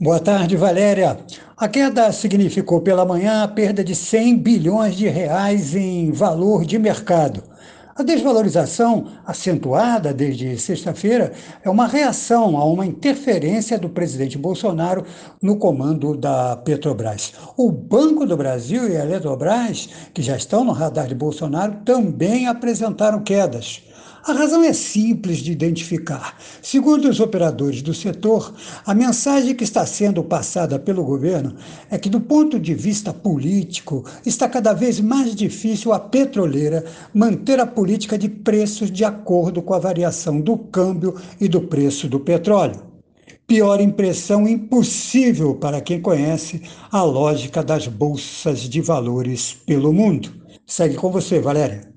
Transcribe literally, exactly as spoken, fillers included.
Boa tarde, Valéria. A queda significou pela manhã a perda de cem bilhões de reais em valor de mercado. A desvalorização, acentuada desde sexta-feira, é uma reação a uma interferência do presidente Bolsonaro no comando da Petrobras. O Banco do Brasil e a Eletrobras, que já estão no radar de Bolsonaro, também apresentaram quedas. A razão é simples de identificar. Segundo os operadores do setor, a mensagem que está sendo passada pelo governo é que, do ponto de vista político, está cada vez mais difícil a petroleira manter a política de preços de acordo com a variação do câmbio e do preço do petróleo. Pior impressão impossível para quem conhece a lógica das bolsas de valores pelo mundo. Segue com você, Valéria.